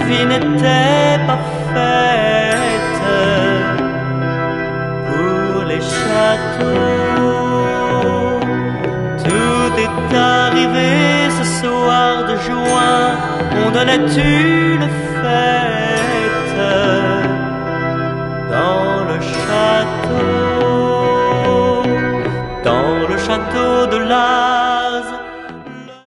vie n'était pas faite pour les châteaux. Tout est arrivé ce soir de juin, on donnait une fête dans le château de la